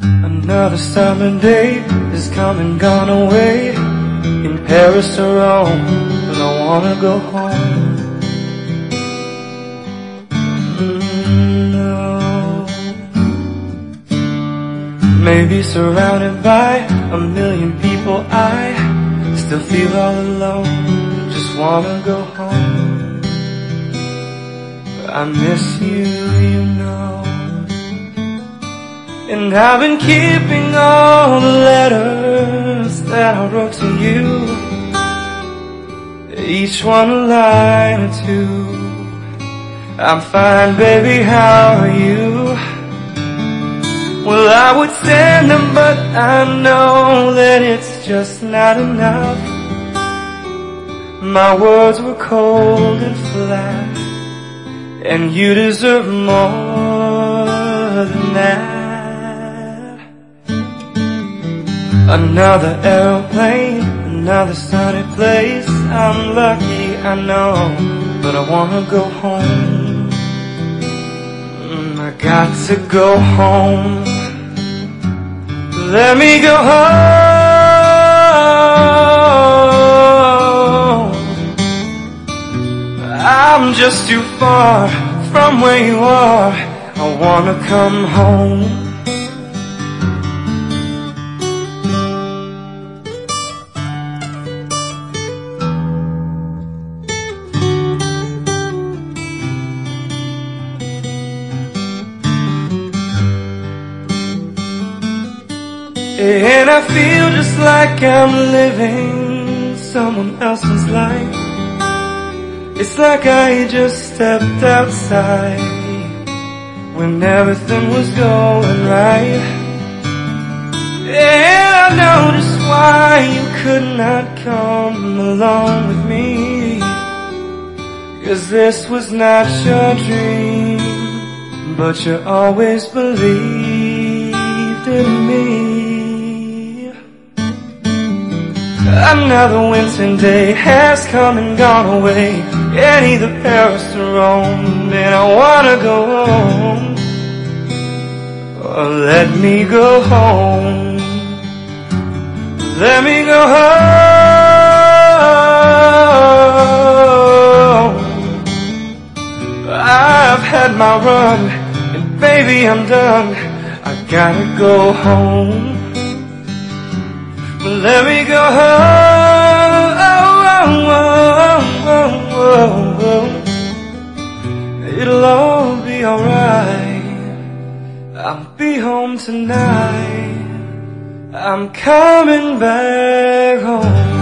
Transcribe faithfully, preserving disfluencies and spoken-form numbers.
Another summer day has come and gone away, in Paris or Rome, but I wanna go home. Mm, no. Maybe surrounded by a million people, I still feel all alone, just wanna go home. I miss you, you know. And I've been keeping all the letters that I wrote to you, each one a line or two. I'm fine, baby, how are you? Well, I would send them, but I know that it's just not enough. My words were cold and flat, and you deserve more than that. Another aeroplane, another sunny place. I'm lucky, I know, but I wanna go home. mm, I got to go home. Let me go home. I'm just too far from where you are. I wanna come home. And I feel just like I'm living someone else's life. It's like I just stepped outside when everything was going right. And I know just why you could not come along with me, 'cause this was not your dream, but you always believed in me. Another winter day has come and gone away, in either Paris or Rome, and I wanna go home. Oh, let me go home. Let me go home. I've had my run, and baby, I'm done. I gotta go home. Let me go home. It'll all be alright. I'll be home tonight. I'm coming back home.